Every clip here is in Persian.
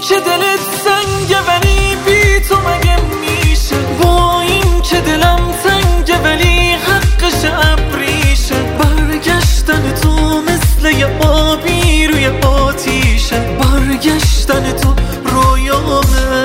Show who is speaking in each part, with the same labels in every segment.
Speaker 1: که دلت سنگه ولی بی تو مگه میشه، با این که دلم تنگه ولی حقش ابریشه. برگشتن تو مثل یه آبی روی آتیشه، برگشتن تو رویامه.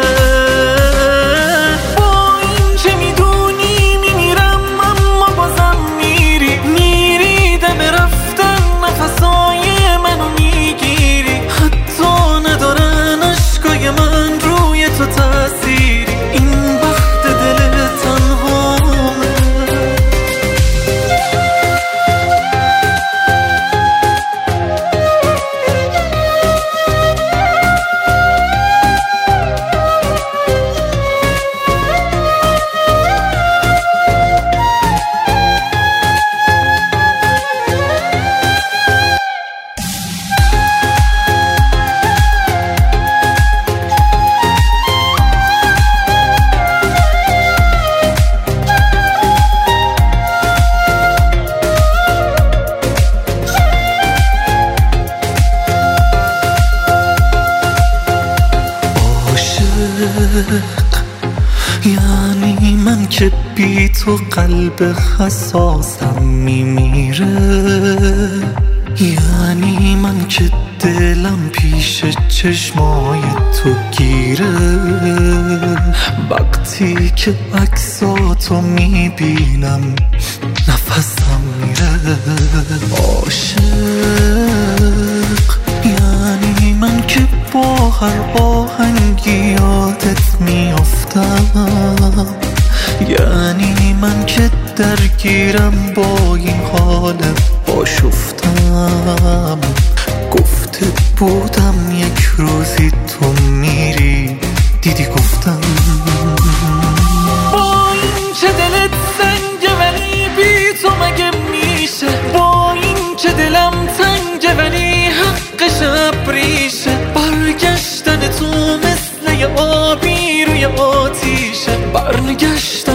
Speaker 1: با این که میدونی میمیرم اما بازم میری دم رفتن نفسای منو میگیری. حتی ندارن عشقای من روی تو تأثیری، این وقت دل تنهامه. یعنی من که بی تو قلب حساسم میمیره، یعنی من که دلم پیش چشمای تو گیره. وقتی که عکساتو میبینم نفسم میره. عاشق یعنی من که با هر آهنگی یادت میافتم، یعنی من که درگیرم با این حال آشفتم. گفته بودم یک روزی تو میری، دیدی گفتم. با این که دلت سنگه ولی بی تو مگه میشه، با این که دلم تنگه ولی حقش ابریشه. برگشتن تو مثل یه آبی روی آتیشه، برگشتن